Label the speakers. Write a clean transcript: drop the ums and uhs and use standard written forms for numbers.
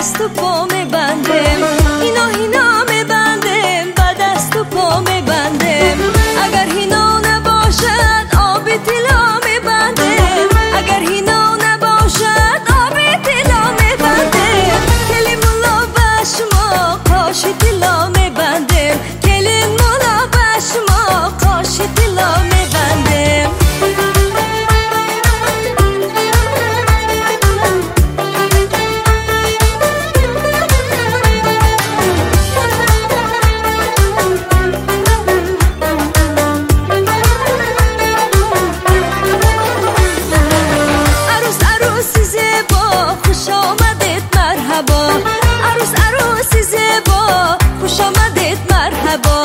Speaker 1: دست و پا میبندم، اینا هینا میبندم، با دست و پا میبندم. اگر هینا نباشد آب طلا میبندم، اگر هینا نباشد آب طلا میبندم. کلی مولا بشما قاش طلا میبندم، کلی مولا بشما قاش طلا میبندم. عروس عروسی زیبا خوش آمدید مرحبا.